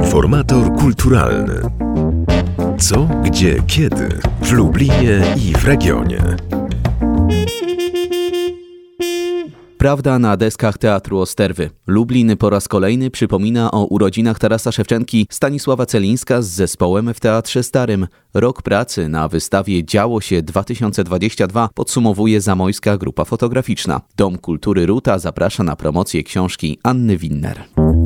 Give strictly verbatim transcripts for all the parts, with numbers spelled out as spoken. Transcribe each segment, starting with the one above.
Informator kulturalny. Co, gdzie, kiedy w Lublinie i w regionie. Prawda na deskach Teatru Osterwy. Lublin po raz kolejny przypomina o urodzinach Tarasa Szewczenki. Stanisława Celińska z zespołem w Teatrze Starym. Rok pracy na wystawie Działo się dwa tysiące dwudziesty drugi podsumowuje Zamojska Grupa Fotograficzna. Dom Kultury Ruta zaprasza na promocję książki Anny Winner.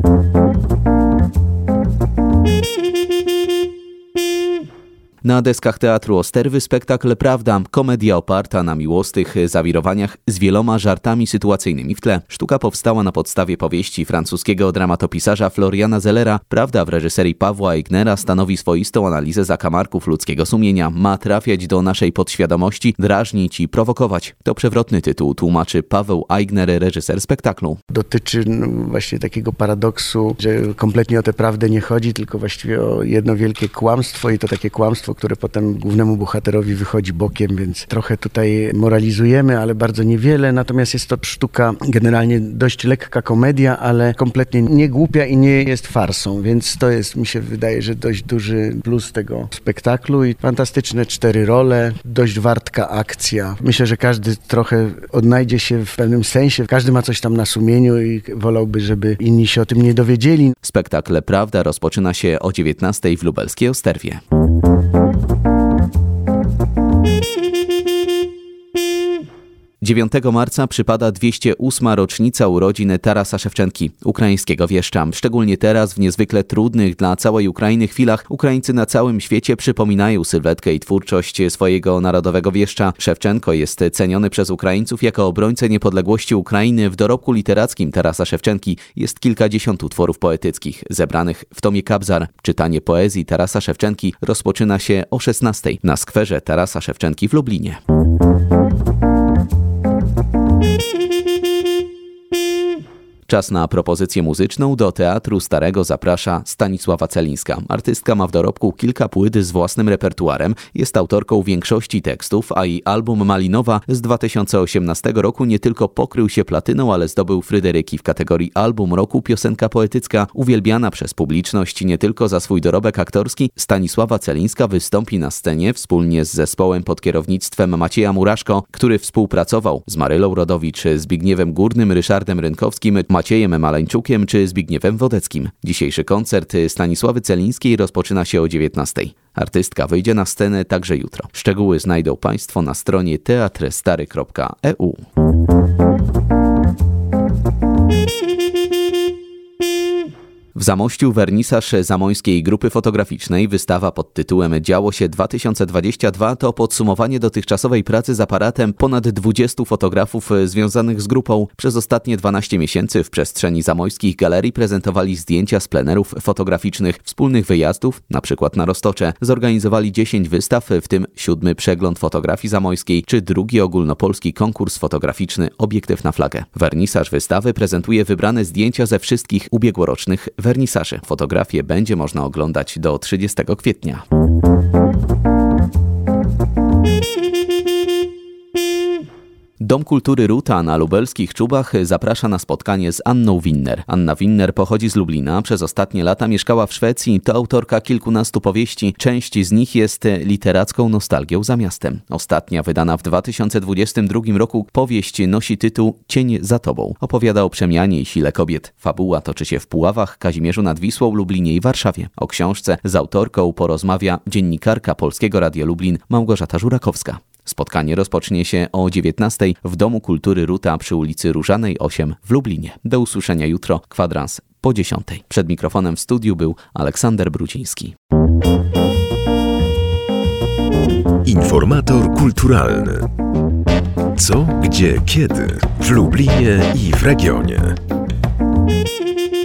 Na deskach Teatru Osterwy spektakl Prawda, komedia oparta na miłosnych zawirowaniach z wieloma żartami sytuacyjnymi w tle. Sztuka powstała na podstawie powieści francuskiego dramatopisarza Floriana Zellera. Prawda w reżyserii Pawła Eignera stanowi swoistą analizę zakamarków ludzkiego sumienia. Ma trafiać do naszej podświadomości, drażnić i prowokować. To przewrotny tytuł, tłumaczy Paweł Eigner, reżyser spektaklu. Dotyczy no, właśnie takiego paradoksu, że kompletnie o tę prawdę nie chodzi, tylko właściwie o jedno wielkie kłamstwo i to takie kłamstwo, które potem głównemu bohaterowi wychodzi bokiem, więc trochę tutaj moralizujemy, ale bardzo niewiele. Natomiast jest to sztuka generalnie dość lekka komedia, ale kompletnie nie głupia i nie jest farsą, więc to jest, mi się wydaje, że dość duży plus tego spektaklu i fantastyczne cztery role, dość wartka akcja. Myślę, że każdy trochę odnajdzie się w pewnym sensie, każdy ma coś tam na sumieniu i wolałby, żeby inni się o tym nie dowiedzieli. Spektakl Prawda rozpoczyna się o dziewiętnastej w lubelskiej Osterwie. dziewiątego marca przypada dwieście ósma rocznica urodzin Tarasa Szewczenki, ukraińskiego wieszcza. Szczególnie teraz, w niezwykle trudnych dla całej Ukrainy chwilach, Ukraińcy na całym świecie przypominają sylwetkę i twórczość swojego narodowego wieszcza. Szewczenko jest ceniony przez Ukraińców jako obrońca niepodległości Ukrainy. W dorobku literackim Tarasa Szewczenki jest kilkadziesiąt utworów poetyckich, zebranych w tomie Kabzar. Czytanie poezji Tarasa Szewczenki rozpoczyna się o szesnastej na skwerze Tarasa Szewczenki w Lublinie. Czas na propozycję muzyczną. Do Teatru Starego zaprasza Stanisława Celińska. Artystka ma w dorobku kilka płyt z własnym repertuarem. Jest autorką większości tekstów, a jej album Malinowa z dwa tysiące osiemnastego roku nie tylko pokrył się platyną, ale zdobył Fryderyki w kategorii Album Roku Piosenka Poetycka. Uwielbiana przez publiczność nie tylko za swój dorobek aktorski, Stanisława Celińska wystąpi na scenie wspólnie z zespołem pod kierownictwem Macieja Muraszko, który współpracował z Marylą Rodowicz, Zbigniewem Górnym, Ryszardem Rynkowskim, Maciejem Maleńczukiem czy Zbigniewem Wodeckim. Dzisiejszy koncert Stanisławy Celińskiej rozpoczyna się o dziewiętnastej. Artystka wyjdzie na scenę także jutro. Szczegóły znajdą Państwo na stronie teatr stary kropka e u. W Zamościu wernisaż Zamojskiej Grupy Fotograficznej. Wystawa pod tytułem Działo się dwa tysiące dwudziesty drugi to podsumowanie dotychczasowej pracy z aparatem ponad dwudziestu fotografów związanych z grupą. Przez ostatnie dwanaście miesięcy w przestrzeni zamojskich galerii prezentowali zdjęcia z plenerów fotograficznych, wspólnych wyjazdów, np. na Roztocze. Zorganizowali dziesięć wystaw, w tym siódmy przegląd fotografii zamojskiej, czy drugi ogólnopolski konkurs fotograficzny Obiektyw na flagę. Wernisaż wystawy prezentuje wybrane zdjęcia ze wszystkich ubiegłorocznych wernisaży. Fotografię będzie można oglądać do trzydziestego kwietnia. Dom Kultury Ruta na lubelskich Czubach zaprasza na spotkanie z Anną Winner. Anna Winner pochodzi z Lublina, przez ostatnie lata mieszkała w Szwecji, to autorka kilkunastu powieści. Część z nich jest literacką nostalgią za miastem. Ostatnia, wydana w dwa tysiące dwudziestym drugim roku, powieść nosi tytuł Cień za tobą. Opowiada o przemianie i sile kobiet. Fabuła toczy się w Puławach, Kazimierzu nad Wisłą, Lublinie i Warszawie. O książce z autorką porozmawia dziennikarka Polskiego Radia Lublin Małgorzata Żurakowska. Spotkanie rozpocznie się o dziewiętnastej w Domu Kultury Ruta przy ulicy Różanej osiem w Lublinie. Do usłyszenia jutro, kwadrans po dziesiątej. Przed mikrofonem w studiu był Aleksander Brudziński. Informator kulturalny. Co, gdzie, kiedy w Lublinie i w regionie.